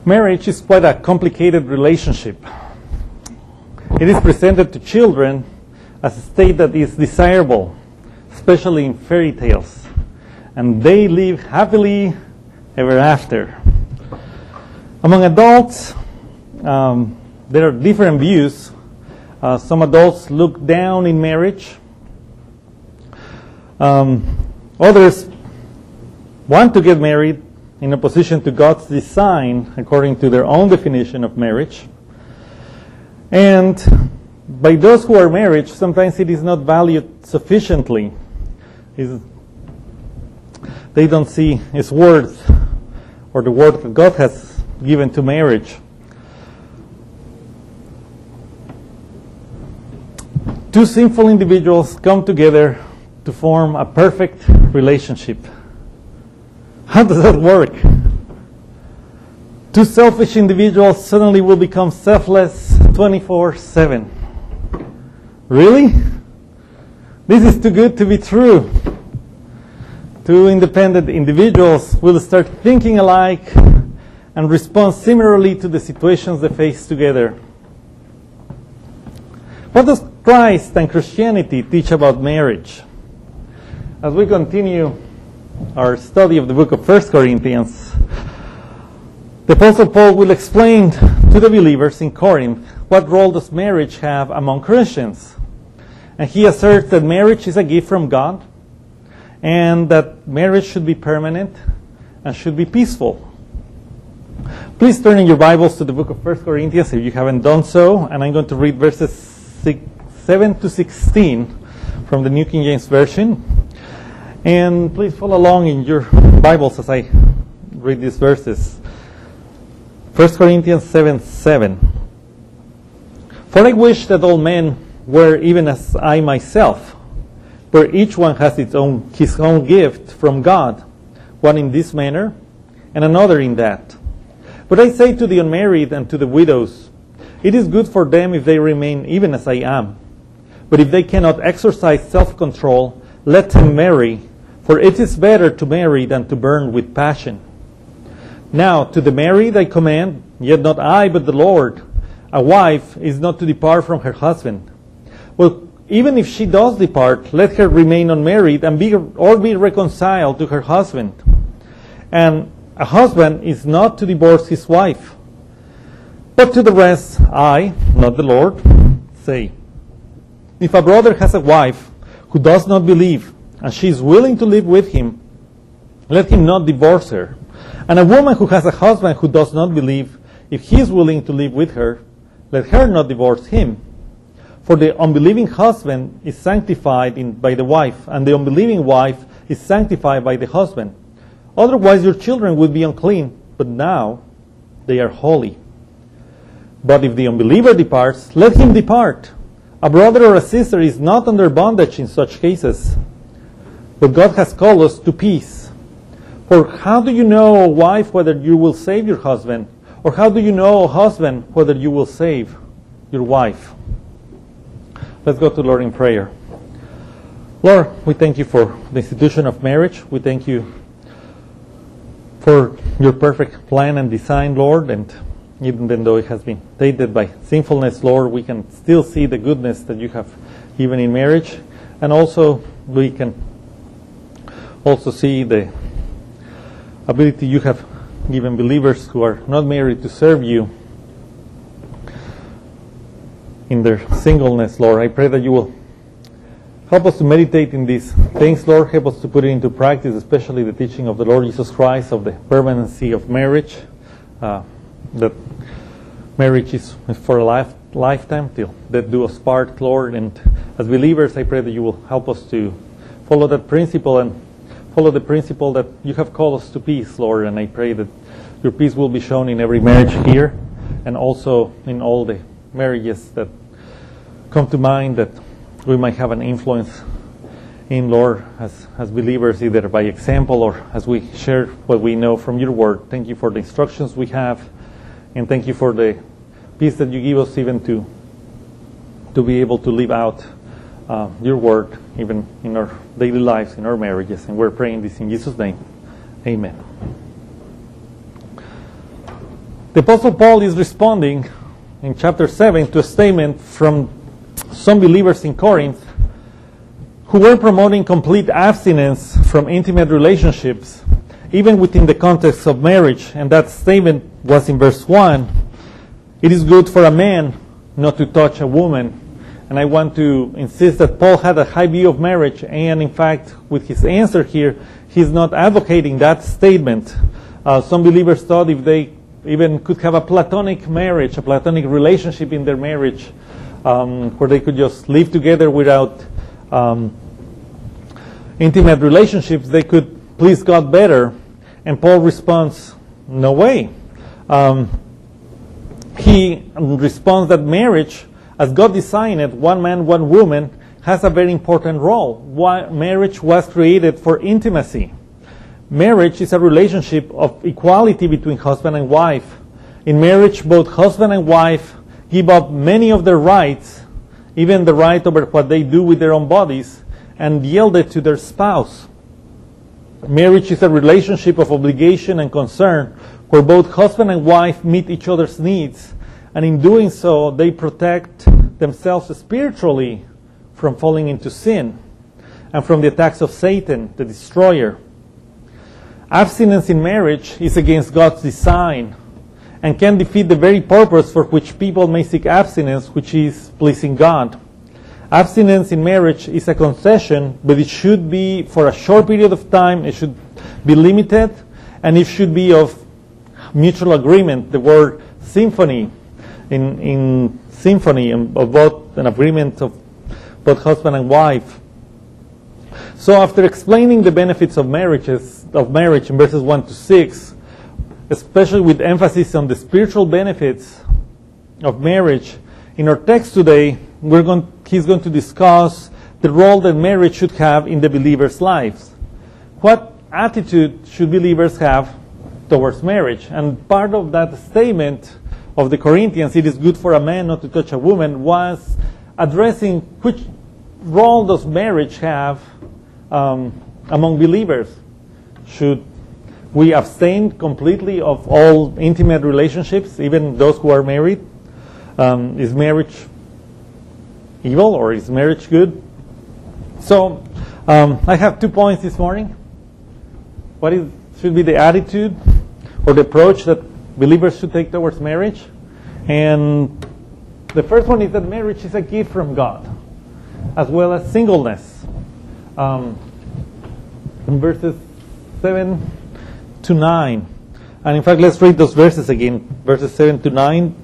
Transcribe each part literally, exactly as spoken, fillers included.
Marriage is quite a complicated relationship. It is presented to children as a state that is desirable, especially in fairy tales, and they live happily ever after. Among adults, um, there are different views. Uh, some adults look down in marriage. Um, others want to get married in opposition to God's design according to their own definition of marriage. And by those who are married, sometimes it is not valued sufficiently. It's, they don't see its worth or the worth that God has given to marriage. Two sinful individuals come together to form a perfect relationship. How does that work? Two selfish individuals suddenly will become selfless twenty-four seven. Really? This is too good to be true. Two independent individuals will start thinking alike and respond similarly to the situations they face together. What does Christ and Christianity teach about marriage? As we continue our study of the book of First Corinthians, the Apostle Paul will explain to the believers in Corinth what role does marriage have among Christians. And he asserts that marriage is a gift from God and that marriage should be permanent and should be peaceful. Please turn in your Bibles to the book of First Corinthians if you haven't done so, and I'm going to read verses six, seven to sixteen from the New King James Version. And please follow along in your Bibles as I read these verses. First Corinthians seven seven. For I wish that all men were even as I myself, where each one has its own, his own gift from God, one in this manner and another in that. But I say to the unmarried and to the widows, it is good for them if they remain even as I am. But if they cannot exercise self-control, let them marry, for it is better to marry than to burn with passion. Now, to the married I command, yet not I, but the Lord, a wife is not to depart from her husband. Well, even if she does depart, let her remain unmarried and be or be reconciled to her husband. And a husband is not to divorce his wife. But to the rest, I, not the Lord, say, if a brother has a wife who does not believe, and she is willing to live with him, let him not divorce her. And a woman who has a husband who does not believe, if he is willing to live with her, let her not divorce him. For the unbelieving husband is sanctified in, by the wife, and the unbelieving wife is sanctified by the husband. Otherwise your children would be unclean, but now they are holy. But if the unbeliever departs, let him depart. A brother or a sister is not under bondage in such cases. But God has called us to peace. For how do you know, O wife, whether you will save your husband? Or how do you know, O husband, whether you will save your wife? Let's go to the Lord in prayer. Lord, we thank you for the institution of marriage. We thank you for your perfect plan and design, Lord. And even though it has been tainted by sinfulness, Lord, we can still see the goodness that you have given in marriage. And also, we can also see the ability you have given believers who are not married to serve you in their singleness, Lord. I pray that you will help us to meditate in these things, Lord. Help us to put it into practice, especially the teaching of the Lord Jesus Christ of the permanency of marriage, uh, that marriage is for a life, lifetime till death do us part, Lord. And as believers, I pray that you will help us to follow that principle and follow the principle that you have called us to peace, Lord. And I pray that your peace will be shown in every marriage here and also in all the marriages that come to mind, that we might have an influence in, Lord, as, as believers, either by example or as we share what we know from your word. Thank you for the instructions we have, and thank you for the peace that you give us even to to be able to live out uh, your word even in our daily lives, in our marriages. And we're praying this in Jesus' name. Amen. The Apostle Paul is responding in chapter seven to a statement from some believers in Corinth who were promoting complete abstinence from intimate relationships, even within the context of marriage. And that statement was in verse one. It is good for a man not to touch a woman. And I want to insist that Paul had a high view of marriage, and in fact, with his answer here, he's not advocating that statement. Uh, some believers thought if they even could have a platonic marriage, a platonic relationship in their marriage, um, where they could just live together without um, intimate relationships, they could please God better. And Paul responds, no way. Um, he responds that marriage, as God designed it, one man, one woman, has a very important role. Why, marriage was created for intimacy. Marriage is a relationship of equality between husband and wife. In marriage, both husband and wife give up many of their rights, even the right over what they do with their own bodies, and yield it to their spouse. Marriage is a relationship of obligation and concern, where both husband and wife meet each other's needs, and in doing so, they protect themselves spiritually from falling into sin and from the attacks of Satan, the destroyer. Abstinence in marriage is against God's design and can defeat the very purpose for which people may seek abstinence, which is pleasing God. Abstinence in marriage is a concession, but it should be for a short period of time, it should be limited, and it should be of mutual agreement. The word symphony, in, in symphony, of both an agreement of both husband and wife. So after explaining the benefits of marriages of marriage in verses one to six, especially with emphasis on the spiritual benefits of marriage, in our text today, we're going, he's going to discuss the role that marriage should have in the believer's lives. What attitude should believers have towards marriage? And part of that statement of the Corinthians, it is good for a man not to touch a woman, was addressing which role does marriage have um, among believers. Should we abstain completely of all intimate relationships, even those who are married? Um, is marriage evil or is marriage good? So um, I have two points this morning. What is, should be the attitude or the approach that believers should take towards marriage? And the first one is that marriage is a gift from God, as well as singleness. Um, in verses seven to nine. And in fact, let's read those verses again, verses seven to nine.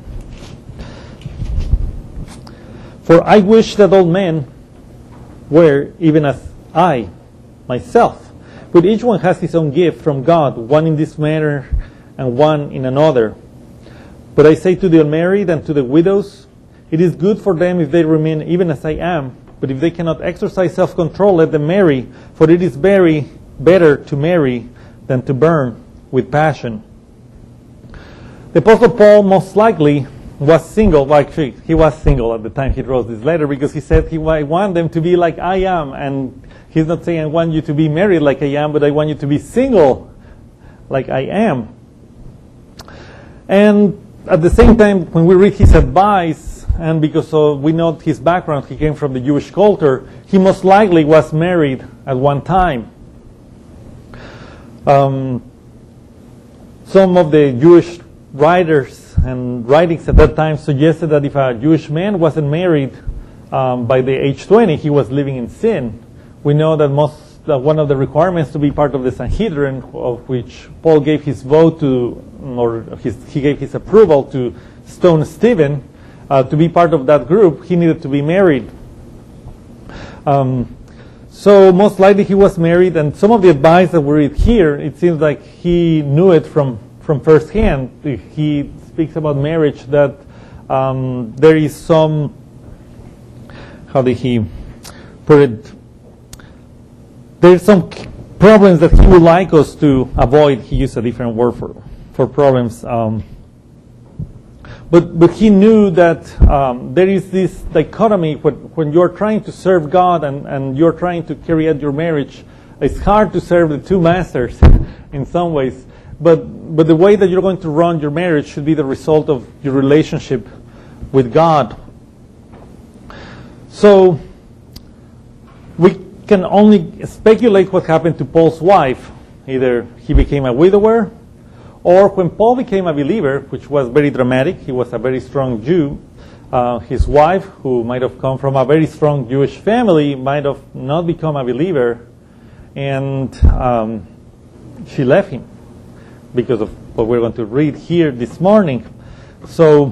For I wish that all men were even as I, myself. But each one has his own gift from God, one in this manner and one in another. But I say to the unmarried and to the widows, it is good for them if they remain even as I am. But if they cannot exercise self-control, let them marry, for it is very better to marry than to burn with passion. The Apostle Paul most likely was single. Well, actually, he was single at the time he wrote this letter, because he said he I want them to be like I am. And he's not saying I want you to be married like I am, but I want you to be single like I am. And at the same time, when we read his advice, and because of, we know his background, he came from the Jewish culture, he most likely was married at one time. Um, some of the Jewish writers and writings at that time suggested that if a Jewish man wasn't married um, by the age twenty, he was living in sin. We know that most that one of the requirements to be part of the Sanhedrin, of which Paul gave his vote to, or his, he gave his approval to stone Stephen, uh, to be part of that group, he needed to be married. Um, so most likely he was married, and some of the advice that we read here, it seems like he knew it from, from first hand. He speaks about marriage, that um, there is some, how did he put it? There's some problems that he would like us to avoid. He used a different word for, for problems. Um, but, but he knew that um, there is this dichotomy when, when you're trying to serve God and, and you're trying to carry out your marriage. It's hard to serve the two masters in some ways, but, but the way that you're going to run your marriage should be the result of your relationship with God. So we can only speculate what happened to Paul's wife. Either he became a widower, or when Paul became a believer, which was very dramatic, he was a very strong Jew, uh, his wife, who might have come from a very strong Jewish family, might have not become a believer, and um, she left him because of what we're going to read here this morning. So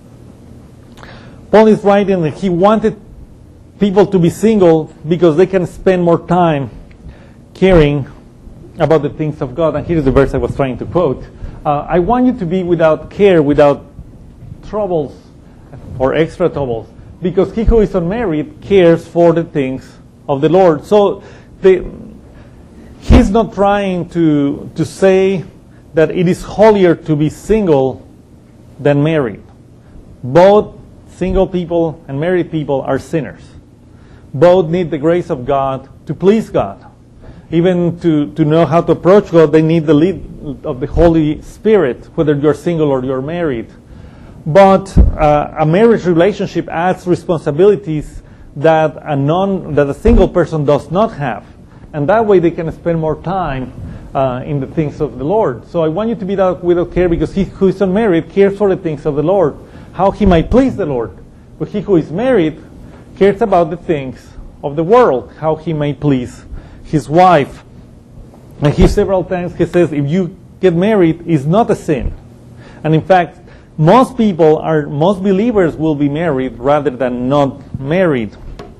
Paul is writing that he wanted people to be single because they can spend more time caring about the things of God. And here's the verse I was trying to quote. Uh, I want you to be without care, without troubles or extra troubles, because he who is unmarried cares for the things of the Lord. So the, he's not trying to, to say that it is holier to be single than married. Both single people and married people are sinners. Both need the grace of God to please God. Even to, to know how to approach God, they need the lead of the Holy Spirit, whether you're single or you're married. But uh, a marriage relationship adds responsibilities that a non that a single person does not have, and that way they can spend more time uh, in the things of the Lord. So I want you to be without, without care, because he who is unmarried cares for the things of the Lord, how he might please the Lord. But he who is married cares about the things of the world, how he may please his wife. And he several times he says, if you get married, it's not a sin. And in fact, most people are, most believers will be married rather than not married.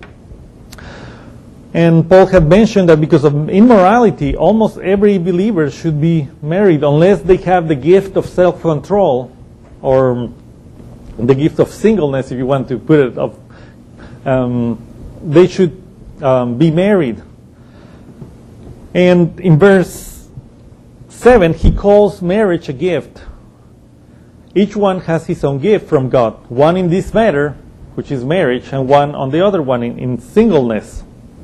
And Paul had mentioned that because of immorality, almost every believer should be married unless they have the gift of self-control, or the gift of singleness, if you want to put it up. Um, they should um, be married. And in verse seven, he calls marriage a gift. Each one has his own gift from God. One in this matter, which is marriage, and one on the other one in, in singleness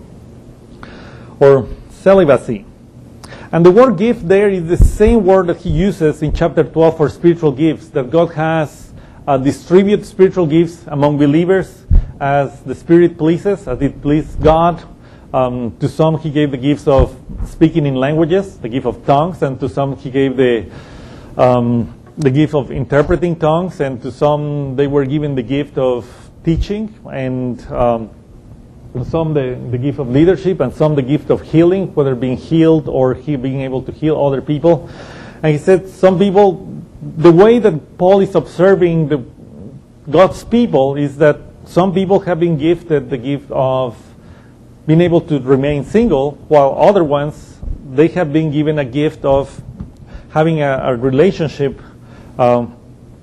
or celibacy. And the word gift there is the same word that he uses in chapter twelve for spiritual gifts, that God has uh, distributed spiritual gifts among believers as the Spirit pleases, as it pleased God. Um, to some he gave the gifts of speaking in languages, the gift of tongues, and to some he gave the um, the gift of interpreting tongues, and to some they were given the gift of teaching, and um, some the, the gift of leadership, and some the gift of healing, whether being healed or he being able to heal other people. And he said some people, the way that Paul is observing the God's people is that some people have been gifted the gift of being able to remain single, while other ones, they have been given a gift of having a, a relationship um,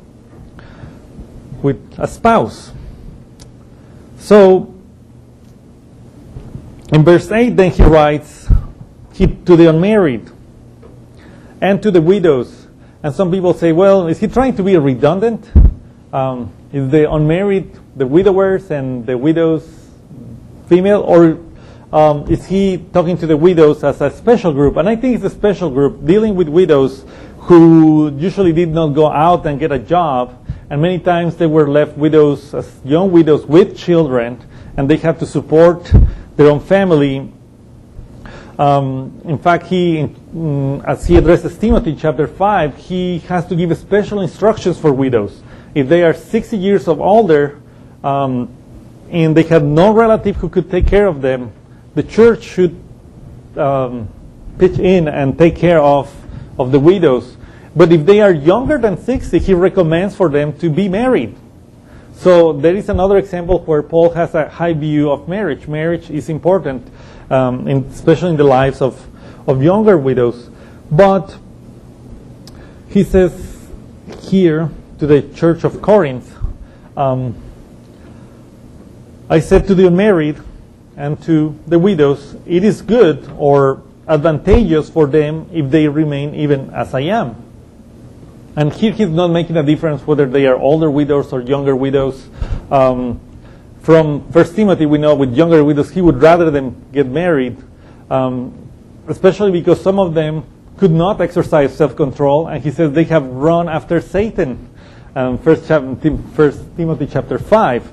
with a spouse. So, in verse eight, then he writes, he, to the unmarried and to the widows. And some people say, well, is he trying to be redundant? Um, is the unmarried the widowers and the widows female, or um, is he talking to the widows as a special group? And I think it's a special group dealing with widows who usually did not go out and get a job, and many times they were left widows, as young widows with children, and they have to support their own family. Um, in fact, he, mm, as he addresses Timothy in chapter five, he has to give special instructions for widows. If they are sixty years of older, um, and they have no relative who could take care of them, the church should um, pitch in and take care of, of the widows. But if they are younger than sixty, he recommends for them to be married. So there is another example where Paul has a high view of marriage. Marriage is important, um, in, especially in the lives of, of younger widows. But he says here to the church of Corinth, um, I said to the unmarried and to the widows, it is good or advantageous for them if they remain even as I am. And here he's not making a difference whether they are older widows or younger widows. Um, from First Timothy, we know with younger widows, he would rather them get married, um, especially because some of them could not exercise self-control, and he says they have run after Satan. Um, First, chapter, First Timothy chapter five.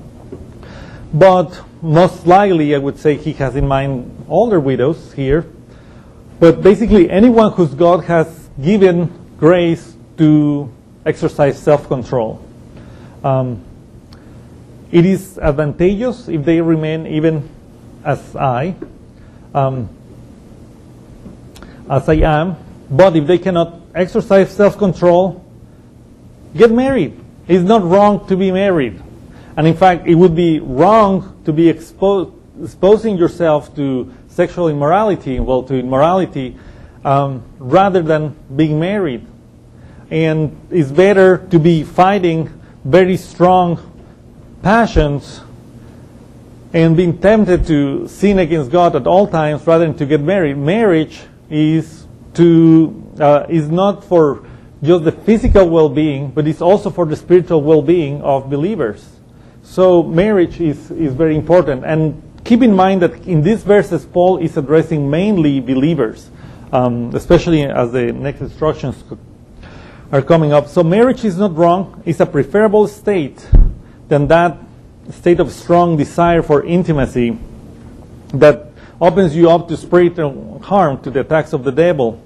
But most likely, I would say he has in mind older widows here. But basically, anyone whose God has given grace to exercise self-control. Um, it is advantageous if they remain even as I, um, as I am. But if they cannot exercise self-control, get married. It's not wrong to be married. And in fact, it would be wrong to be expo- exposing yourself to sexual immorality, well, to immorality, um, rather than being married. And it's better to be fighting very strong passions and being tempted to sin against God at all times rather than to get married. Marriage is to uh, is not for just the physical well-being, but it's also for the spiritual well-being of believers. So marriage is, is very important. And keep in mind that in these verses, Paul is addressing mainly believers, um, especially as the next instructions are coming up. So marriage is not wrong. It's a preferable state than that state of strong desire for intimacy that opens you up to spiritual harm, to the attacks of the devil.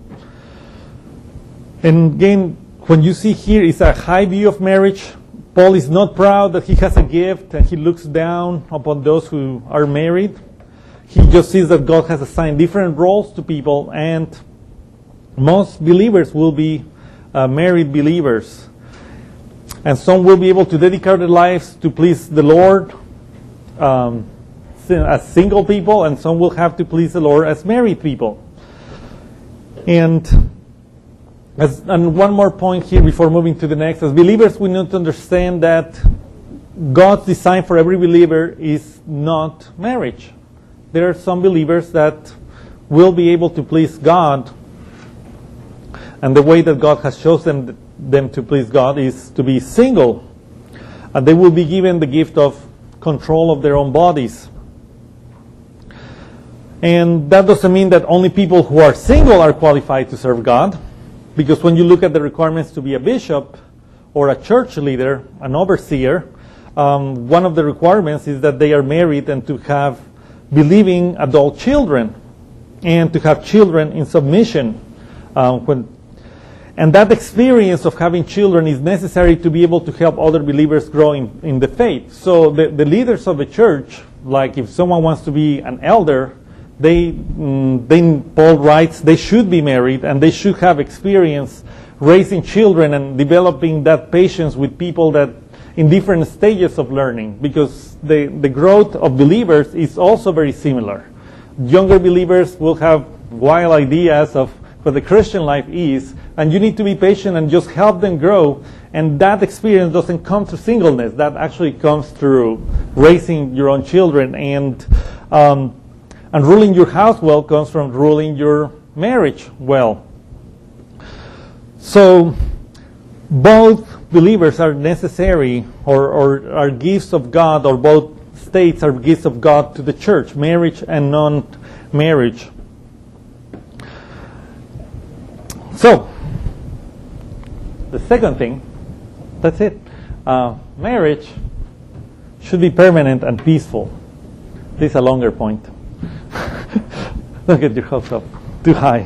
And again, when you see here, it's a high view of marriage. Paul is not proud that he has a gift and he looks down upon those who are married. He just sees that God has assigned different roles to people, and most believers will be uh, married believers. And some will be able to dedicate their lives to please the Lord um, as single people, and some will have to please the Lord as married people. And As, and one more point here before moving to the next. As believers, we need to understand that God's design for every believer is not marriage. There are some believers that will be able to please God, and the way that God has chosen them to please God is to be single. And they will be given the gift of control of their own bodies. And that doesn't mean that only people who are single are qualified to serve God. Because when you look at the requirements to be a bishop or a church leader, an overseer, um, one of the requirements is that they are married and to have believing adult children and to have children in submission. Um, when, and that experience of having children is necessary to be able to help other believers grow in, in the faith. So the, the leaders of the church, like if someone wants to be an elder, They, mm, then Paul writes, they should be married and they should have experience raising children and developing that patience with people that in different stages of learning, because the, the growth of believers is also very similar. Younger believers will have wild ideas of what the Christian life is, and you need to be patient and just help them grow. And that experience doesn't come through singleness. That actually comes through raising your own children. And um, And ruling your house well comes from ruling your marriage well. So both believers are necessary, or, or are gifts of God, or both states are gifts of God to the church, marriage and non-marriage. So, the second thing, that's it. Uh, marriage should be permanent and peaceful. This is a longer point. Don't get your hopes up too high.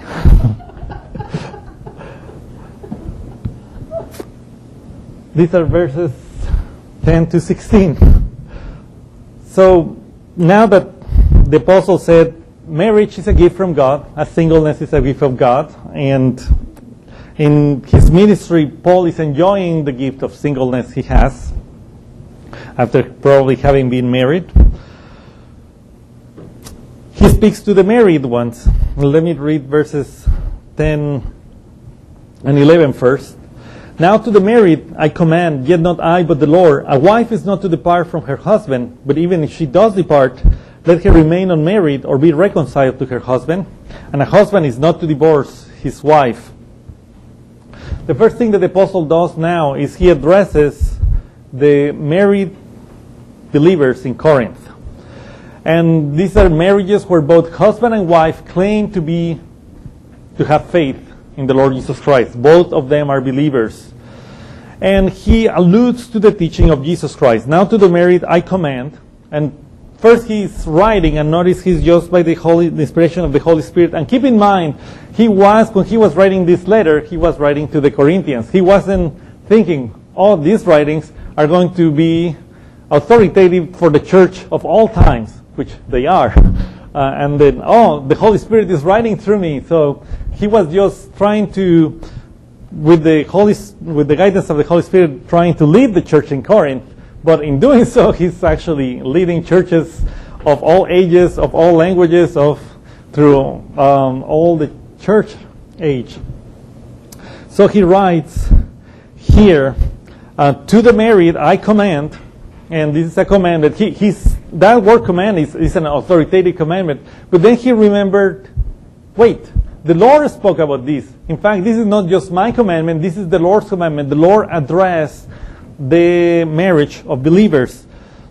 These are verses ten to sixteen. So now that the apostle said marriage is a gift from God, as singleness is a gift of God, and in his ministry, Paul is enjoying the gift of singleness he has after probably having been married. He speaks to the married ones. Let me read verses ten and eleven first. Now to the married I command, yet not I, but the Lord, a wife is not to depart from her husband, but even if she does depart, let her remain unmarried or be reconciled to her husband. And a husband is not to divorce his wife. The first thing that the apostle does now is he addresses the married believers in Corinth. And these are marriages where both husband and wife claim to be to have faith in the Lord Jesus Christ. Both of them are believers. And he alludes to the teaching of Jesus Christ. Now to the married I command. And first he's writing, and notice he's just by the Holy, the inspiration of the Holy Spirit. And keep in mind, he was, when he was writing this letter, he was writing to the Corinthians. He wasn't thinking, oh, these writings are going to be authoritative for the church of all times, which they are. Uh, and then, oh, the Holy Spirit is writing through me. So he was just trying to, with the Holy, with the guidance of the Holy Spirit, trying to lead the church in Corinth. But in doing so, he's actually leading churches of all ages, of all languages, of through um, all the church age. So he writes here, uh, to the married I command, and this is a command that he, he's, that word command is, is an authoritative commandment. But then he remembered, wait, the Lord spoke about this. In fact, this is not just my commandment, this is the Lord's commandment. The Lord addressed the marriage of believers.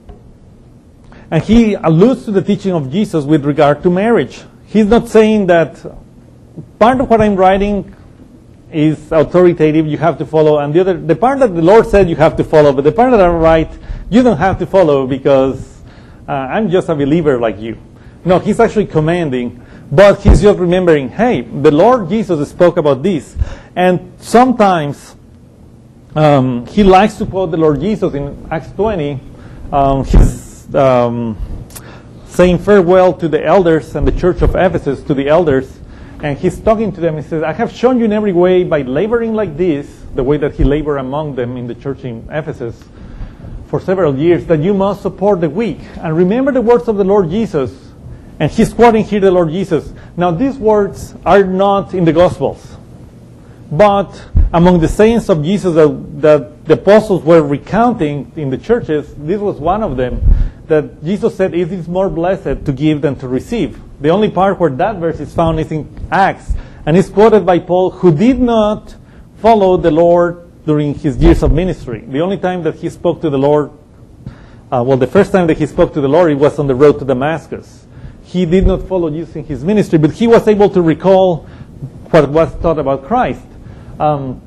And he alludes to the teaching of Jesus with regard to marriage. He's not saying that part of what I'm writing is authoritative, you have to follow, and the other, the part that the Lord said you have to follow, but the part that I write, you don't have to follow because uh, I'm just a believer like you. No, he's actually commanding, but he's just remembering, hey, the Lord Jesus spoke about this. And sometimes um, he likes to quote the Lord Jesus in Acts twenty. Um, he's um, saying farewell to the elders and the church of Ephesus, to the elders. And he's talking to them. He says, I have shown you in every way by laboring like this, the way that he labored among them in the church in Ephesus for several years, that you must support the weak. And remember the words of the Lord Jesus. And he's quoting here the Lord Jesus. Now these words are not in the Gospels, but among the sayings of Jesus that, that the apostles were recounting in the churches, this was one of them, that Jesus said, it is more blessed to give than to receive. The only part where that verse is found is in Acts, and it's quoted by Paul, who did not follow the Lord during his years of ministry. The only time that he spoke to the Lord, uh, well, the first time that he spoke to the Lord, it was on the road to Damascus. He did not follow Jesus in his ministry, but he was able to recall what was taught about Christ. Um,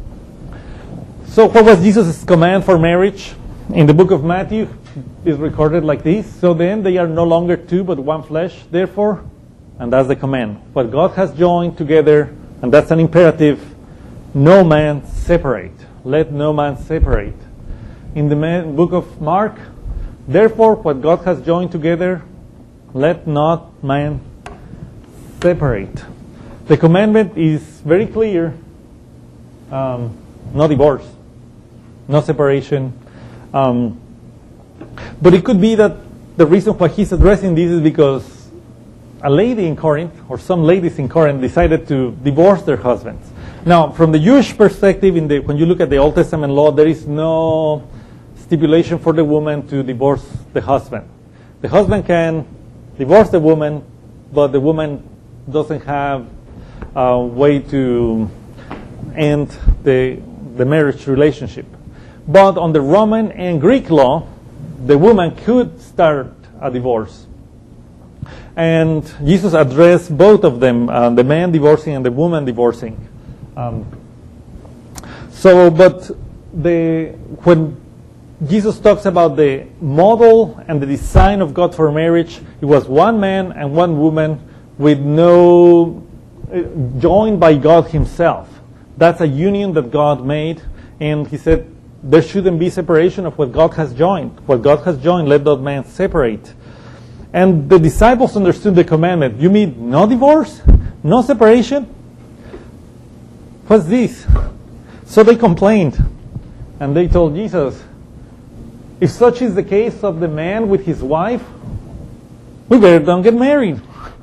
so what was Jesus' command for marriage? In the book of Matthew, is recorded like this. So then they are no longer two, but one flesh. Therefore, and that's the command, what God has joined together, and that's an imperative, no man separate. Let no man separate. In the man, book of Mark, therefore, what God has joined together, let not man separate. The commandment is very clear. Um, no divorce, no separation. Um, but it could be that the reason why he's addressing this is because a lady in Corinth, or some ladies in Corinth, decided to divorce their husbands. Now, from the Jewish perspective, in the, when you look at the Old Testament law, there is no stipulation for the woman to divorce the husband. The husband can divorce the woman, but the woman doesn't have a way to end the, the marriage relationship. But on the Roman and Greek law, the woman could start a divorce. And Jesus addressed both of them, uh, the man divorcing and the woman divorcing. Um, so, but the, when Jesus talks about the model and the design of God for marriage, it was one man and one woman with no, uh, joined by God himself. That's a union that God made. And he said, there shouldn't be separation of what God has joined. What God has joined, let not man separate. And the disciples understood the commandment. You mean no divorce? No separation? What's this? So they complained. And they told Jesus, if such is the case of the man with his wife, we better don't get married.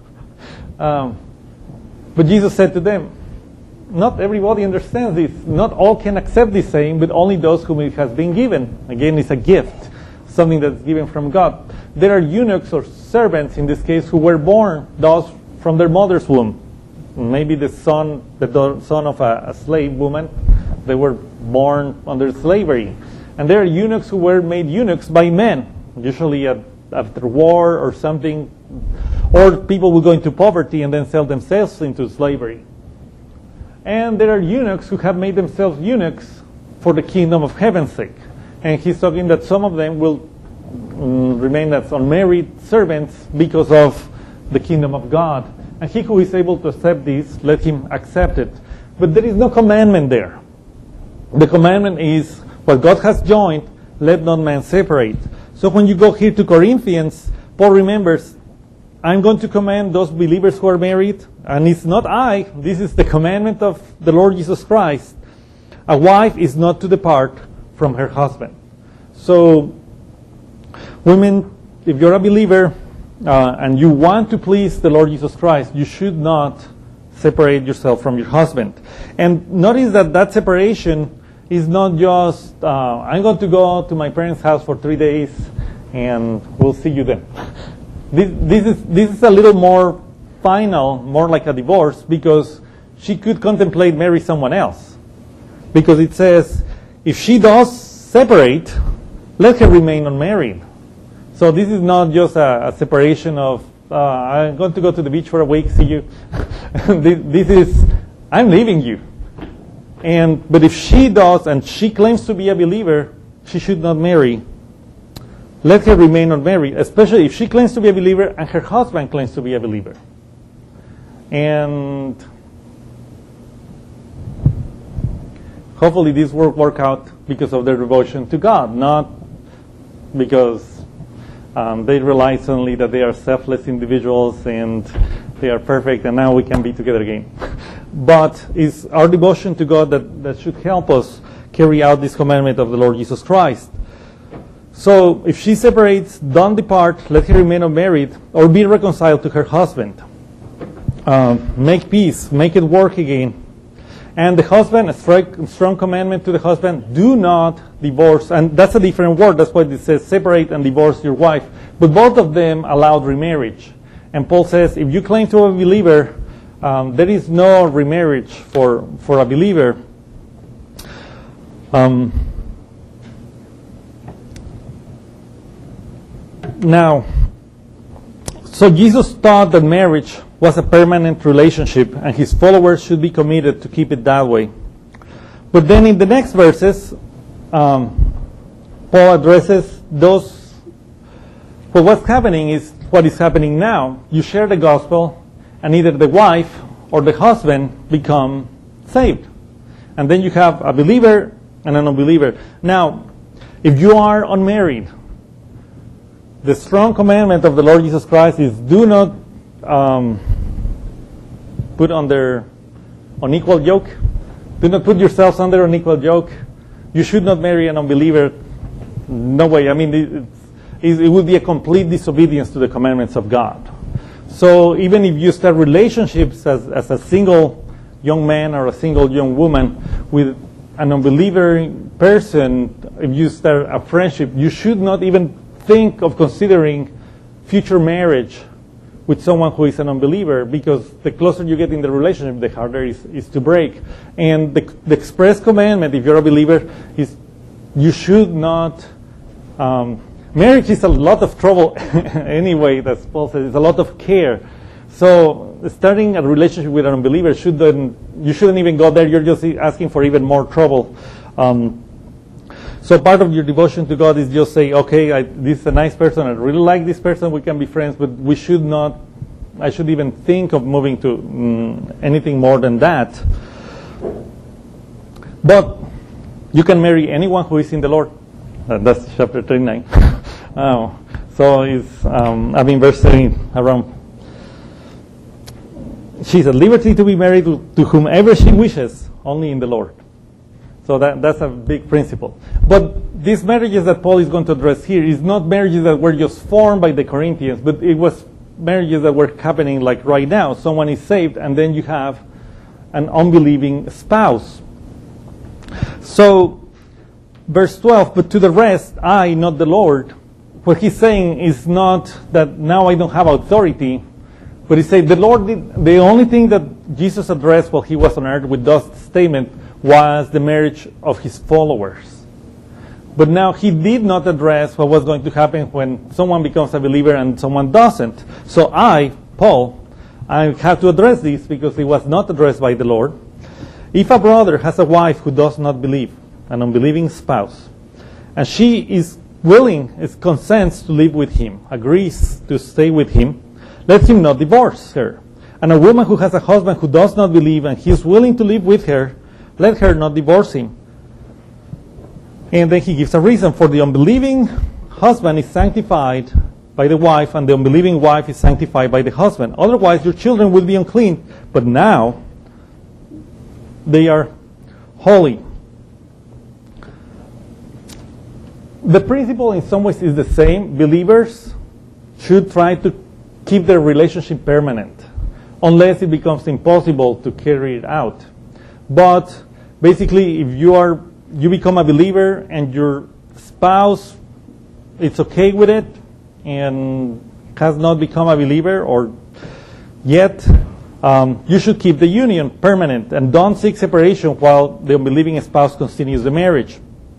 Um, but Jesus said to them, not everybody understands this. Not all can accept this saying, but only those whom it has been given. Again, it's a gift, something that's given from God. There are eunuchs or servants, in this case, who were born thus from their mother's womb. Maybe the son, the son of a, a slave woman, they were born under slavery. And there are eunuchs who were made eunuchs by men, usually at, after war or something. Or people will go into poverty and then sell themselves into slavery. And there are eunuchs who have made themselves eunuchs for the kingdom of heaven's sake. And he's talking that some of them will um, remain as unmarried servants because of the kingdom of God. And he who is able to accept this, let him accept it. But there is no commandment there. The commandment is, what God has joined, let not man separate. So when you go here to Corinthians, Paul remembers, I'm going to command those believers who are married, and it's not I, this is the commandment of the Lord Jesus Christ. A wife is not to depart from her husband. So, women, if you're a believer uh, and you want to please the Lord Jesus Christ, you should not separate yourself from your husband. And notice that that separation is not just, uh, I'm going to go to my parents' house for three days and we'll see you then. This, this is this is a little more final, more like a divorce, because she could contemplate marry someone else. Because it says, if she does separate, let her remain unmarried. So this is not just a, a separation of, uh, I'm going to go to the beach for a week, see you. this, this is, I'm leaving you. And but if she does, and she claims to be a believer, she should not marry. Let her remain unmarried, especially if she claims to be a believer and her husband claims to be a believer. And hopefully this will work out because of their devotion to God, not because um, they realize suddenly that they are selfless individuals and they are perfect and now we can be together again. But it's our devotion to God that, that should help us carry out this commandment of the Lord Jesus Christ. So if she separates, don't depart, let her remain unmarried, or be reconciled to her husband. Uh, make peace, make it work again. And the husband, a strong, strong commandment to the husband, do not divorce. And that's a different word, that's why it says separate and divorce your wife. But both of them allowed remarriage. And Paul says, if you claim to be a believer, um, there is no remarriage for, for a believer. Um, Now, so Jesus taught that marriage was a permanent relationship and his followers should be committed to keep it that way. But then in the next verses, um, Paul addresses those, well, what's happening is what is happening now. You share the gospel and either the wife or the husband become saved. And then you have a believer and an unbeliever. Now, if you are unmarried, the strong commandment of the Lord Jesus Christ is do not um, put under unequal yoke. Do not put yourselves under unequal yoke. You should not marry an unbeliever. No way. I mean, it, it would be a complete disobedience to the commandments of God. So even if you start relationships as, as a single young man or a single young woman with an unbeliever person, if you start a friendship, you should not even think of considering future marriage with someone who is an unbeliever, because the closer you get in the relationship, the harder it is, is to break. And the, the express commandment, if you're a believer, is you should not... Um, marriage is a lot of trouble anyway, as Paul says, it's a lot of care. So starting a relationship with an unbeliever, shouldn't, you shouldn't even go there, you're just asking for even more trouble. Um, So part of your devotion to God is just say, okay, I, this is a nice person, I really like this person, we can be friends, but we should not, I should even think of moving to mm, anything more than that. But you can marry anyone who is in the Lord. Uh, that's chapter thirty-nine. oh, so it's, um, I mean, verse thirty around. She's at liberty to be married to, to whomever she wishes, only in the Lord. So that, that's a big principle. But these marriages that Paul is going to address here is not marriages that were just formed by the Corinthians, but it was marriages that were happening like right now. Someone is saved, and then you have an unbelieving spouse. So, verse twelve, but to the rest, I, not the Lord. What he's saying is not that now I don't have authority, but he said the Lord did, the only thing that Jesus addressed while he was on earth with that statement was the marriage of his followers. But now he did not address what was going to happen when someone becomes a believer and someone doesn't. So I, Paul, I have to address this because it was not addressed by the Lord. If a brother has a wife who does not believe, an unbelieving spouse, and she is willing, is consents to live with him, agrees to stay with him, let him not divorce her. And a woman who has a husband who does not believe and he is willing to live with her, let her not divorce him. And then he gives a reason. For the unbelieving husband is sanctified by the wife, and the unbelieving wife is sanctified by the husband. Otherwise, your children will be unclean, but now they are holy. The principle in some ways is the same. Believers should try to keep their relationship permanent, unless it becomes impossible to carry it out. But basically, if you are you become a believer and your spouse is okay with it and has not become a believer or yet, um, you should keep the union permanent and don't seek separation while the unbelieving spouse continues the marriage.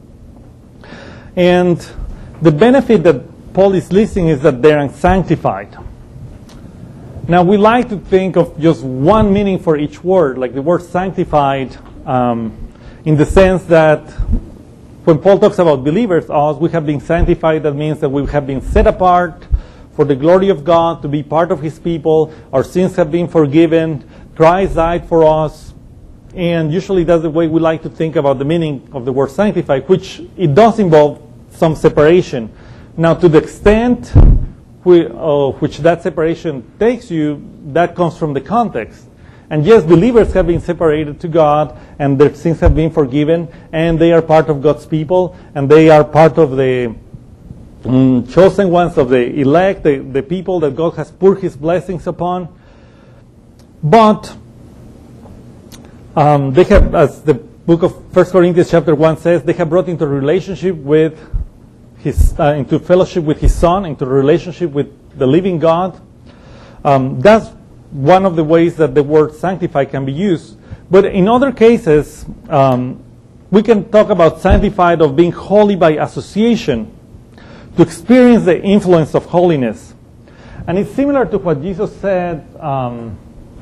And the benefit that Paul is listing is that they are sanctified. Now, we like to think of just one meaning for each word, like the word sanctified, um, in the sense that when Paul talks about believers, us, we have been sanctified. That means that we have been set apart for the glory of God, to be part of His people. Our sins have been forgiven. Christ died for us. And usually that's the way we like to think about the meaning of the word sanctified, which it does involve some separation. Now, to the extent we, uh, which that separation takes you, that comes from the context. And yes, believers have been separated to God, and their sins have been forgiven, and they are part of God's people, and they are part of the um, chosen ones, of the elect, the, the people that God has poured His blessings upon. But um, they have, as the book of First Corinthians chapter one says, they have brought into relationship with His, uh, into fellowship with His Son, into relationship with the living God. Um, that's one of the ways that the word sanctify can be used. But in other cases, um, we can talk about sanctified of being holy by association, to experience the influence of holiness. And it's similar to what Jesus said. Um,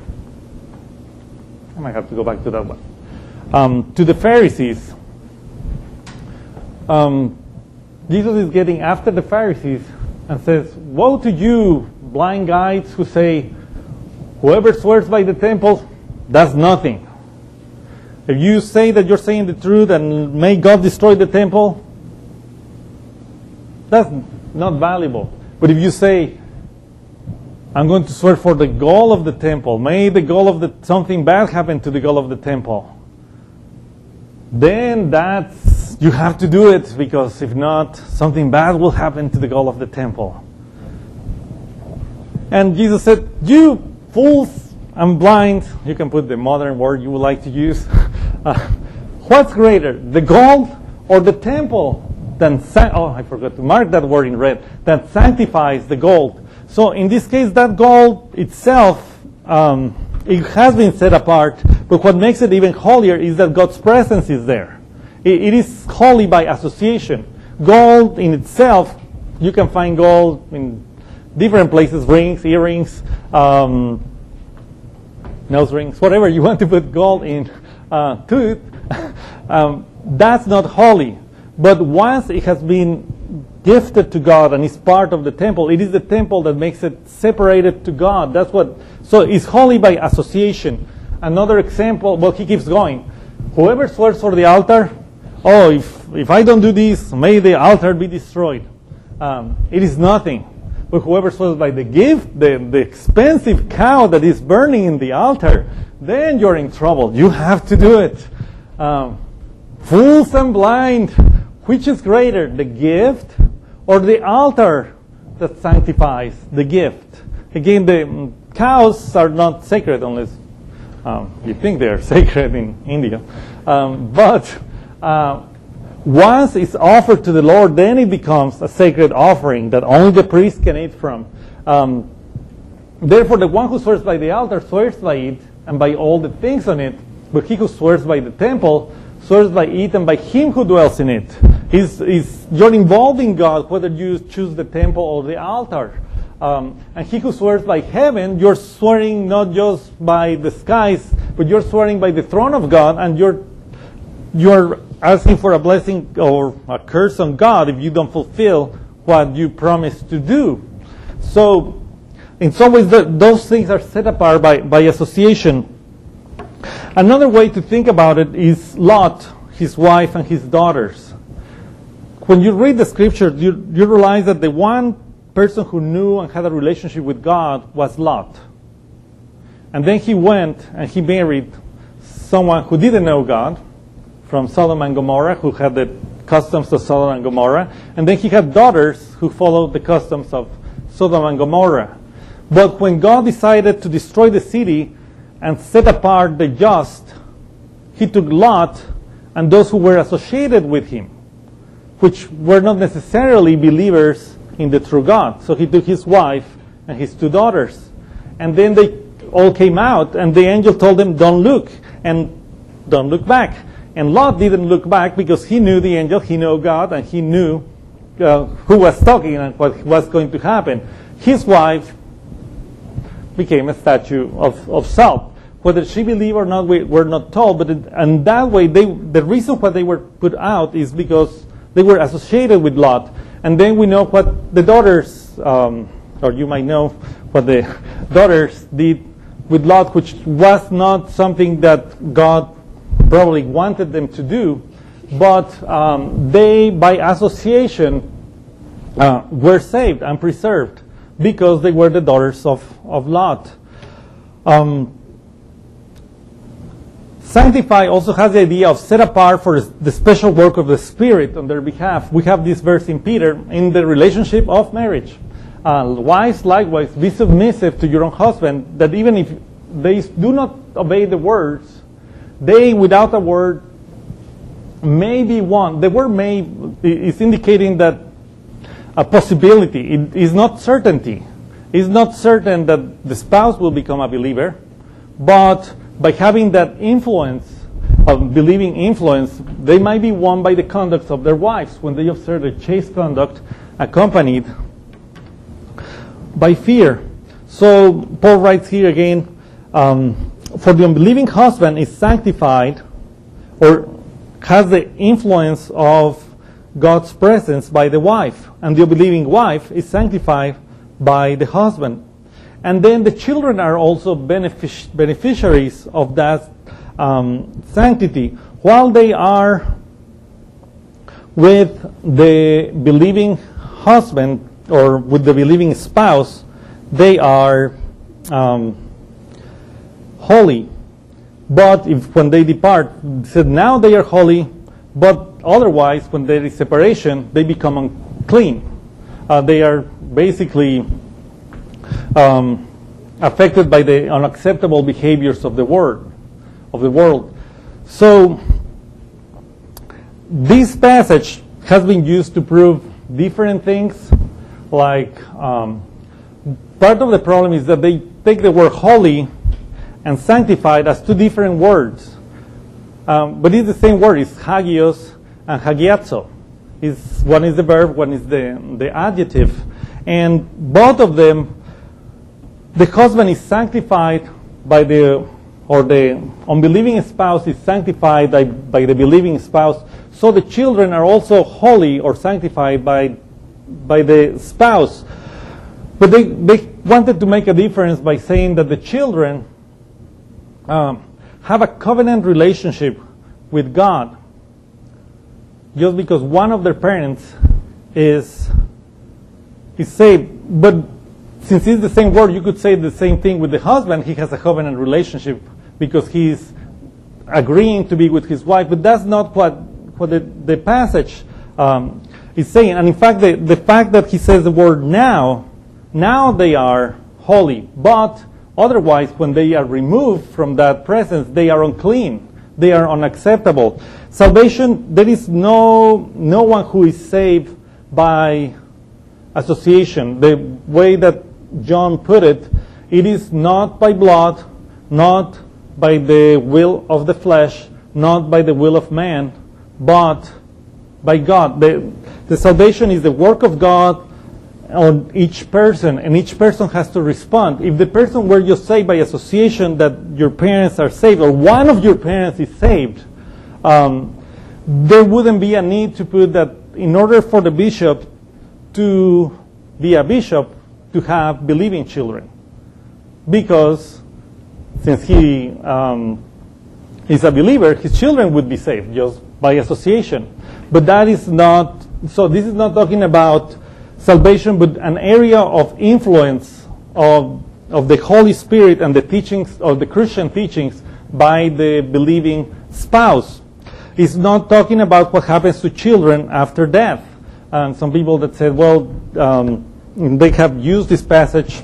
I might have to go back to that one. Um, to the Pharisees. Um, Jesus is getting after the Pharisees and says, "Woe to you, blind guides, who say, whoever swears by the temple does nothing. If you say that you're saying the truth and may God destroy the temple, that's not valuable. But if you say, I'm going to swear for the goal of the temple, may the goal of the something bad happen to the goal of the temple, then that's, you have to do it, because if not, something bad will happen to the goal of the temple." And Jesus said, "You fools, I'm blind." You can put the modern word you would like to use. Uh, what's greater, the gold or the temple? Then san- oh, I forgot to mark that word in red. That sanctifies the gold. So in this case, that gold itself, um, it has been set apart. But what makes it even holier is that God's presence is there. It, it is holy by association. Gold in itself, you can find gold in different places, rings, earrings, um, nose rings, whatever you want to put gold in uh, to it. um, that's not holy. But once it has been gifted to God and is part of the temple, it is the temple that makes it separated to God. That's what. So it's holy by association. Another example, well, he keeps going. Whoever swears for the altar, oh, if, if I don't do this, may the altar be destroyed. Um, it is nothing. But whoever swears by the gift, the, the expensive cow that is burning in the altar, then you're in trouble. You have to do it. Um, fools and blind, which is greater, the gift or the altar that sanctifies the gift? Again, the cows are not sacred unless um, you think they are sacred in India. Um, but uh, once it's offered to the Lord, then it becomes a sacred offering that only the priest can eat from. Um, therefore, the one who swears by the altar swears by it and by all the things on it. But he who swears by the temple swears by it and by him who dwells in it. Is is you're involving God whether you choose the temple or the altar. Um, and he who swears by heaven, you're swearing not just by the skies, but you're swearing by the throne of God, and you're you're asking for a blessing or a curse on God if you don't fulfill what you promised to do. So, in some ways, the, those things are set apart by, by association. Another way to think about it is Lot, his wife, and his daughters. When you read the scriptures, you, you realize that the one person who knew and had a relationship with God was Lot. And then he went and he married someone who didn't know God, from Sodom and Gomorrah, who had the customs of Sodom and Gomorrah. And then he had daughters who followed the customs of Sodom and Gomorrah. But when God decided to destroy the city and set apart the just, he took Lot and those who were associated with him, which were not necessarily believers in the true God. So he took his wife and his two daughters. And then they all came out, and the angel told them, don't look, and don't look back. And Lot didn't look back because he knew the angel, he knew God, and he knew uh, who was talking and what was going to happen. His wife became a statue of, of salt. Whether she believed or not, we, we're not told, but it, and that way, they, the reason why they were put out is because they were associated with Lot. And then we know what the daughters, um, or you might know what the daughters did with Lot, which was not something that God probably wanted them to do, but um, they, by association, uh, were saved and preserved because they were the daughters of, of Lot. Um, Sanctify also has the idea of set apart for the special work of the Spirit on their behalf. We have this verse in Peter in the relationship of marriage. Uh, wives, likewise, be submissive to your own husband, that even if they do not obey the words, they, without a word, may be won. The word may is indicating that a possibility. It is not certainty. It's not certain that the spouse will become a believer, but by having that influence, of believing influence, they might be won by the conduct of their wives when they observe a chaste conduct accompanied by fear. So Paul writes here again, um, for the unbelieving husband is sanctified or has the influence of God's presence by the wife, and the unbelieving wife is sanctified by the husband. And then the children are also benefic- beneficiaries of that um, sanctity. While they are with the believing husband or with the believing spouse, they are um, holy. But if when they depart, said now they are holy, but otherwise when there is separation, they become unclean. Uh, they are basically um, affected by the unacceptable behaviors of the world. Of the world. So this passage has been used to prove different things. Like um, part of the problem is that they take the word holy and sanctified as two different words. Um, but it's the same word. It's hagios and hagiazo. It's, one is the verb, one is the, the adjective. And both of them, the husband is sanctified by the, or the unbelieving spouse is sanctified by, by the believing spouse. So the children are also holy or sanctified by, by the spouse. But they, they wanted to make a difference by saying that the children Um, have a covenant relationship with God just because one of their parents is is saved. But since it's the same word, you could say the same thing with the husband. He has a covenant relationship because he's agreeing to be with his wife. But that's not what what the, the passage um, is saying. And in fact, the, the fact that he says the word now, now they are holy, but otherwise, when they are removed from that presence, they are unclean. They are unacceptable. Salvation, there is no no one who is saved by association. The way that John put it, it is not by blood, not by the will of the flesh, not by the will of man, but by God. The, the salvation is the work of God on each person, and each person has to respond. If the person were just saved by association that your parents are saved, or one of your parents is saved, um, there wouldn't be a need to put that in order for the bishop to be a bishop, to have believing children. Because since he um, is a believer, his children would be saved just by association. But that is not, so this is not talking about salvation, but an area of influence of, of the Holy Spirit and the teachings, of the Christian teachings by the believing spouse. It's not talking about what happens to children after death. And some people that said, well, um, they have used this passage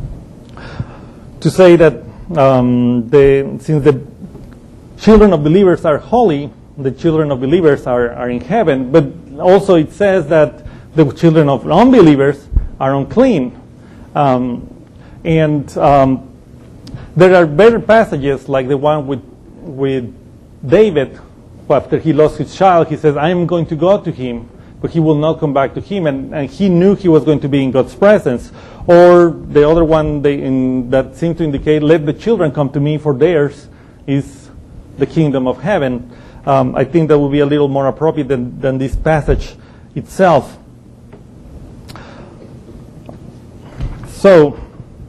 to say that um, the, since the children of believers are holy, the children of believers are, are in heaven. But also it says that the children of unbelievers are unclean. Um, and um, there are better passages like the one with, with David. After he lost his child, he says, I am going to go to him, but he will not come back to him. And, and he knew he was going to be in God's presence. Or the other one they, in, that seemed to indicate, let the children come to me, for theirs is the kingdom of heaven. Um, I think that would be a little more appropriate than, than this passage itself. So,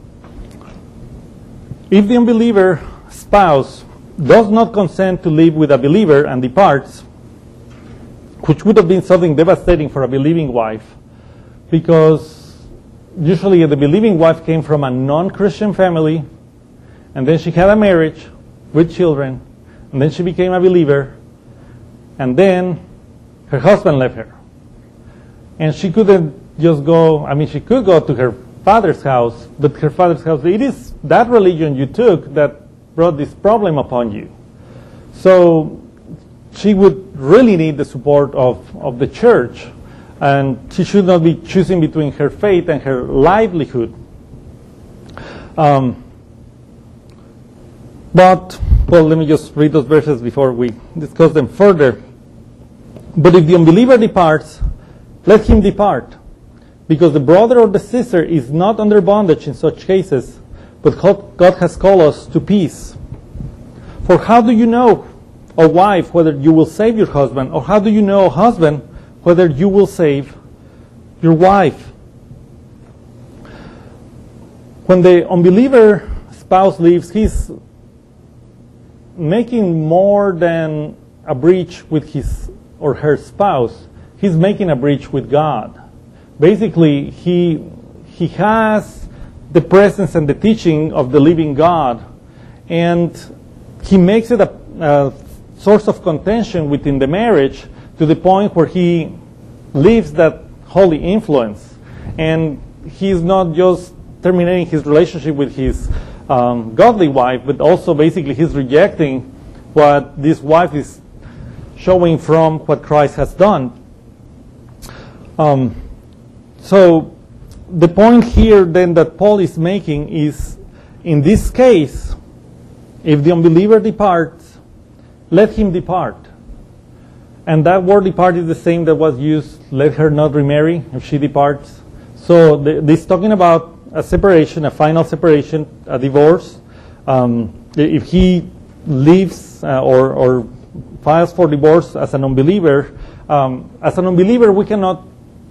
if the unbeliever spouse does not consent to live with a believer and departs, which would have been something devastating for a believing wife, because usually the believing wife came from a non-Christian family, and then she had a marriage with children, and then she became a believer, and then her husband left her. And she couldn't just go, I mean, she could go to her father's house, but her father's house, it is that religion you took that brought this problem upon you. So she would really need the support of, of the church, and she should not be choosing between her faith and her livelihood. Um, but, well, let me just read those verses before we discuss them further. But if the unbeliever departs, let him depart, because the brother or the sister is not under bondage in such cases, but God has called us to peace. For how do you know, O wife, whether you will save your husband? Or how do you know, O husband, whether you will save your wife? When the unbeliever spouse leaves, he's making more than a breach with his or her spouse. He's making a breach with God. Basically, he, he has the presence and the teaching of the living God, and he makes it a, a source of contention within the marriage to the point where he leaves that holy influence. And he's not just terminating his relationship with his um, godly wife, but also basically he's rejecting what this wife is showing from what Christ has done. Um, so the point here then that Paul is making is, in this case, if the unbeliever departs, let him depart. And that word depart is the same that was used, let her not remarry if she departs. So the, this is talking about a separation, a final separation, a divorce. Um, if he leaves uh, or, or files for divorce as an unbeliever, um, as an unbeliever we cannot,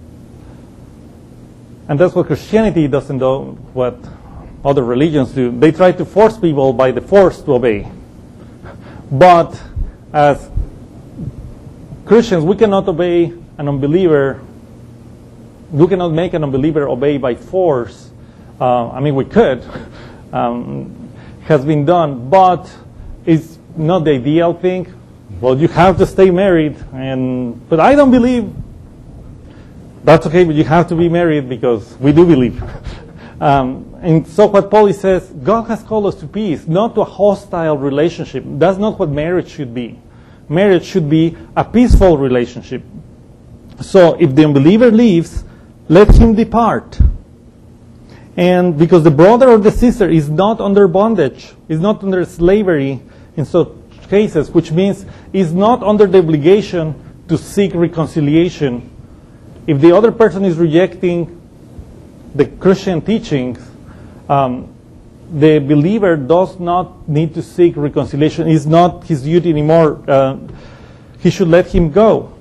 and that's what Christianity doesn't do, what other religions do. They try to force people by the force to obey. But as Christians, we cannot obey an unbeliever. We cannot make an unbeliever obey by force. Uh, I mean, we could. Um, has been done, but it's not the ideal thing. Well, you have to stay married, and but I don't believe. That's okay, but you have to be married because we do believe. Um, and so what Paul says, God has called us to peace, not to a hostile relationship. That's not what marriage should be. Marriage should be a peaceful relationship. So if the unbeliever leaves, let him depart. And because the brother or the sister is not under bondage, is not under slavery in such cases, which means is not under the obligation to seek reconciliation. If the other person is rejecting the Christian teachings, um, the believer does not need to seek reconciliation. It's not his duty anymore. Uh, he should let him go.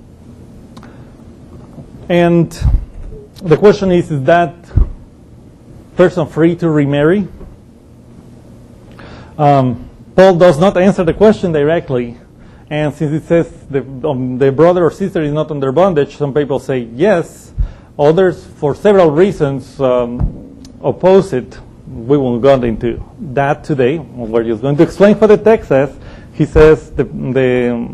And the question is, is that person free to remarry? Um, Paul does not answer the question directly. And since it says the, um, the brother or sister is not under bondage, some people say yes. Others, for several reasons, um, oppose it. We won't go into that today. We're just going to explain what the text says. He says the, the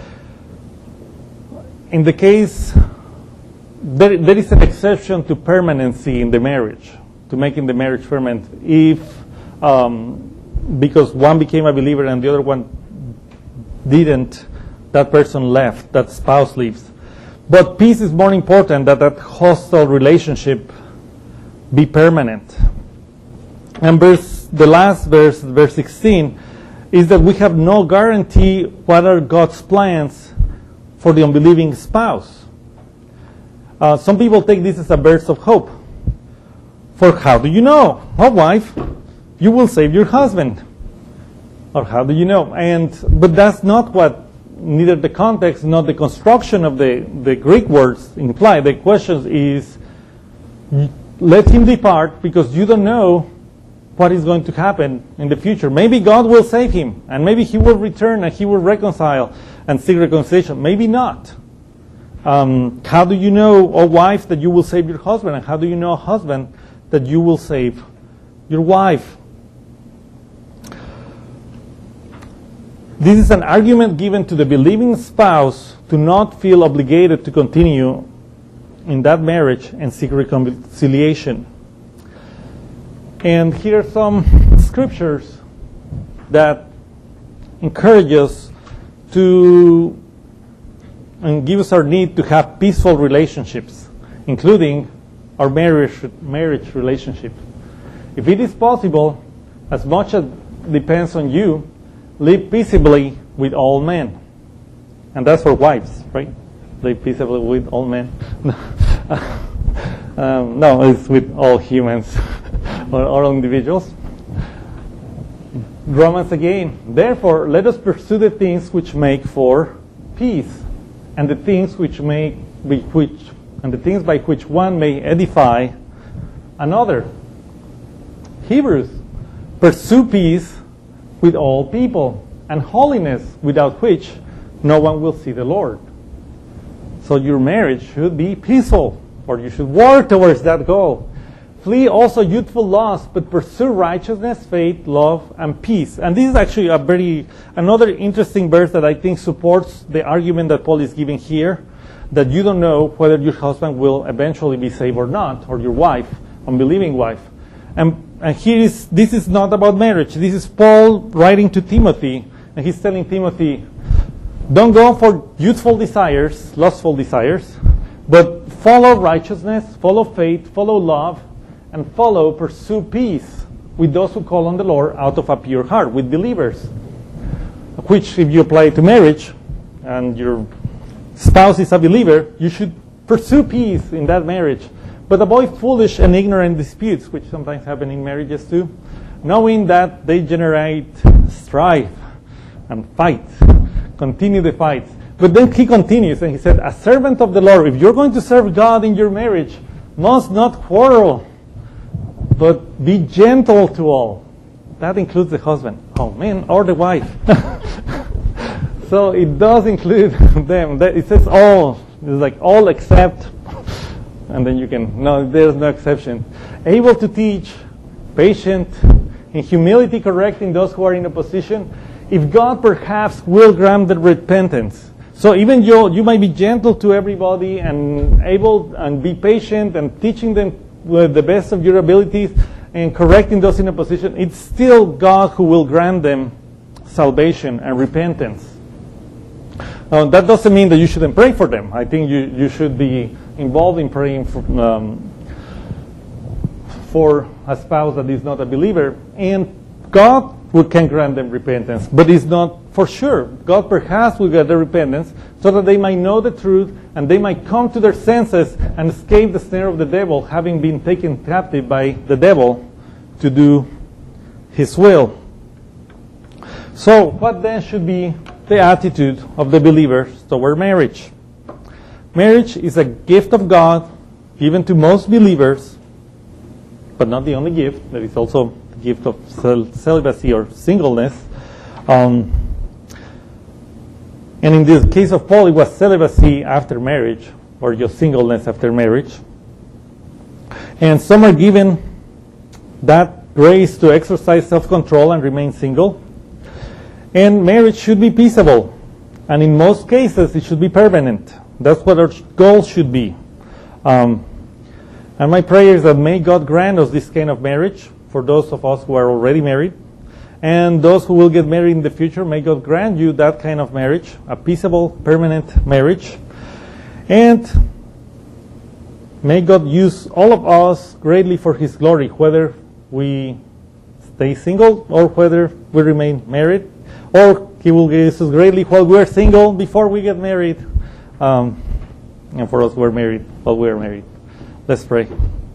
in the case, there, there is an exception to permanency in the marriage, to making the marriage permanent. If, um, because one became a believer and the other one didn't, that person left, that spouse leaves. But peace is more important than that hostile relationship be permanent. And verse, the last verse, verse sixteen, is that we have no guarantee what are God's plans for the unbelieving spouse. Uh, some people take this as a burst of hope. For how do you know? Oh, wife, you will save your husband. Or how do you know? And but that's not what neither the context nor the construction of the, the Greek words imply. The question is, let him depart because you don't know what is going to happen in the future. Maybe God will save him, and maybe he will return and he will reconcile and seek reconciliation. Maybe not. Um, how do you know, O wife, that you will save your husband? And how do you know, husband, that you will save your wife? This is an argument given to the believing spouse to not feel obligated to continue in that marriage and seek reconciliation. And here are some scriptures that encourage us to and give us our need to have peaceful relationships, including our marriage marriage relationship. If it is possible, as much as depends on you, live peaceably with all men. And that's for wives, right? Live peaceably with all men. um, no, it's with all humans or all individuals. Romans again. Therefore, let us pursue the things which make for peace, and the things which make which and the things by which one may edify another. Hebrews. Pursue peace with all people, and holiness, without which no one will see the Lord. So your marriage should be peaceful, or you should work towards that goal. Flee also youthful lust, but pursue righteousness, faith, love, and peace. And this is actually a very another interesting verse that I think supports the argument that Paul is giving here, that you don't know whether your husband will eventually be saved or not, or your wife, unbelieving wife. And And here is, this is not about marriage. This is Paul writing to Timothy, and he's telling Timothy, don't go for youthful desires, lustful desires, but follow righteousness, follow faith, follow love, and follow, pursue peace with those who call on the Lord out of a pure heart, with believers. Which, if you apply it to marriage, and your spouse is a believer, you should pursue peace in that marriage. But avoid foolish and ignorant disputes, which sometimes happen in marriages too, knowing that they generate strife and fight. Continue the fights. But then he continues and he said, a servant of the Lord, if you're going to serve God in your marriage, must not quarrel, but be gentle to all. That includes the husband. Oh man, or the wife. So it does include them. It says all. It's like all except... And then you can, no, there's no exception. Able to teach, patient, in humility correcting those who are in opposition, if God perhaps will grant the repentance. So even you, you might be gentle to everybody and able and be patient and teaching them with the best of your abilities and correcting those in opposition. It's still God who will grant them salvation and repentance. Uh, that doesn't mean that you shouldn't pray for them. I think you, you should be involved in praying for, um, for a spouse that is not a believer. And God will, can grant them repentance. But it's not for sure, God perhaps will get their repentance so that they might know the truth and they might come to their senses and escape the snare of the devil, having been taken captive by the devil to do his will. So, what then should be the attitude of the believers toward marriage? Marriage is a gift of God given to most believers, but not the only gift. There is also the gift of cel- celibacy or singleness. Um, and in this case of Paul, it was celibacy after marriage, or just singleness after marriage. And some are given that grace to exercise self-control and remain single. And marriage should be peaceable. And in most cases, it should be permanent. That's what our goal should be. Um, and my prayer is that may God grant us this kind of marriage for those of us who are already married. And those who will get married in the future, may God grant you that kind of marriage, a peaceable, permanent marriage. And may God use all of us greatly for His glory, whether we stay single or whether we remain married. Or He will use us greatly while we're single before we get married. Um, and for us who are married, while we are married. Let's pray.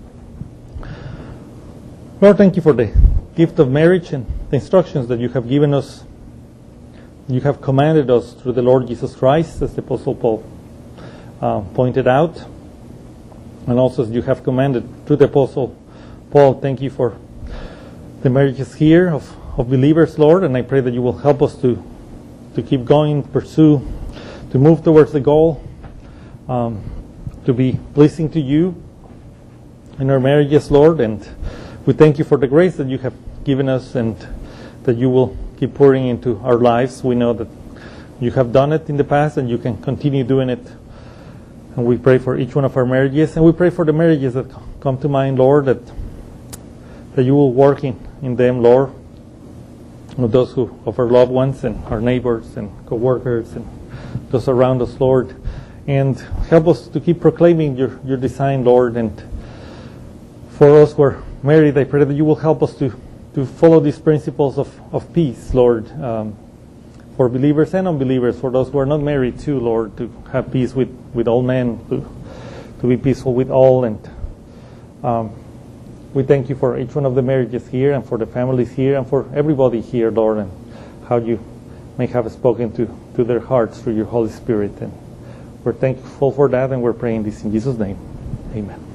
Lord, thank you for the gift of marriage and the instructions that you have given us. You have commanded us through the Lord Jesus Christ, as the Apostle Paul uh, pointed out. And also as you have commanded through the Apostle Paul, thank you for the marriages here of, of believers, Lord. And I pray that you will help us to, to keep going, pursue, to move towards the goal, um, to be pleasing to you in our marriages, Lord. And we thank you for the grace that you have given us and that you will keep pouring into our lives. We know that you have done it in the past and you can continue doing it. And we pray for each one of our marriages. And we pray for the marriages that come to mind, Lord, that that you will work in, in them, Lord, with those who of our loved ones and our neighbors and co-workers and those around us, Lord. And help us to keep proclaiming your, your design, Lord. And for us who are married, I pray that you will help us to, to follow these principles of, of peace, Lord, um, for believers and unbelievers, for those who are not married too, Lord, to have peace with, with all men, to, to be peaceful with all. And um, we thank you for each one of the marriages here and for the families here and for everybody here, Lord, and how you may have spoken to, to their hearts through your Holy Spirit. And we're thankful for that, and we're praying this in Jesus' name. Amen.